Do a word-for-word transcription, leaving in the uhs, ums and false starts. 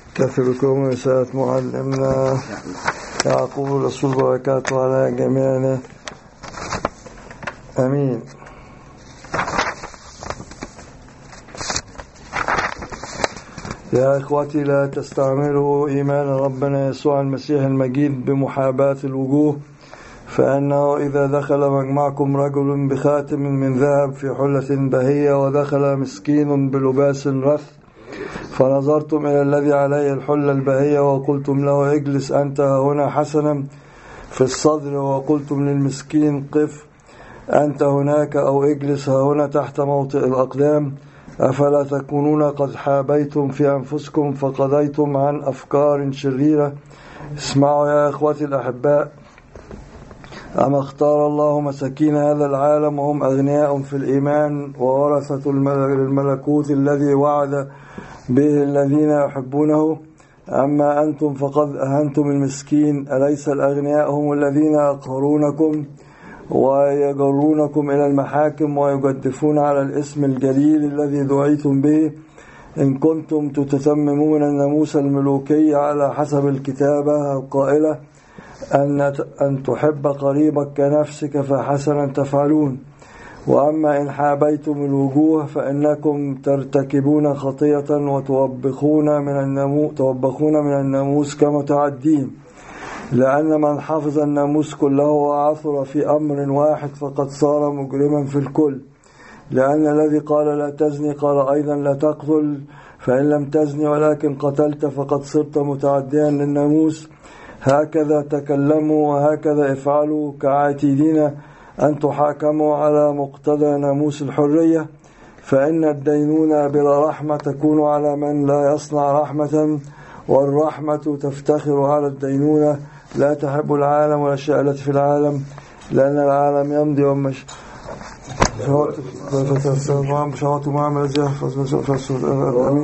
كفي بكم رسالة معلمنا يعقوب الرسول بركاته على جميعنا آمين. يا إخوتي، لا تستعملوا إيمان ربنا يسوع المسيح المجيد بمحاباة الوجوه، فإنه إذا دخل مجمعكم رجل بخاتم من ذهب في حلة بهية ودخل مسكين بلباس رث، فنظرتم إلى الذي عليه الحلة البهية وقلتم له اجلس أنت هنا حسنا في الصدر، وقلتم للمسكين قف أنت هناك أو اجلس هنا تحت موطئ الأقدام، أفلا تكونون قد حابيتم في أنفسكم فقضيتم عن أفكار شريرة؟ اسمعوا يا إخوتي الأحباء، أما اختار الله مساكين هذا العالم وهم أغنياء في الإيمان وورثة الملكوت الذي وعد به الذين يحبونه، أما أنتم فقد أهنتم المسكين. أليس الأغنياء هم الذين يقهرونكم ويجرونكم إلى المحاكم ويجدفون على الاسم الجليل الذي دعيتم به؟ إن كنتم تتممون الناموس الملوكي على حسب الكتابة القائلة أن أن تحب قريبك كنفسك فحسنا تفعلون. وأما إن حابيتم الوجوه فإنكم ترتكبون خطية وتوبخون من الناموس توبخون من الناموس كمتعدين، لأن من حفظ الناموس كله وعثر في أمر واحد فقد صار مجرما في الكل. لأن الذي قال لا تزني قال أيضا لا تقتل، فإن لم تزني ولكن قتلت فقد صرت متعديا للناموس. هكذا تكلموا وهكذا افعلوا، كعاتدين أن تحاكموا على مقتضى ناموس الحرية، فإن الدينونة بلا رحمة تكون على من لا يصنع رحمة، والرحمة تفتخر على الدينونة. لا تحب العالم والأشياء التي في العالم، لأن العالم يمضي ومش شهوات معامل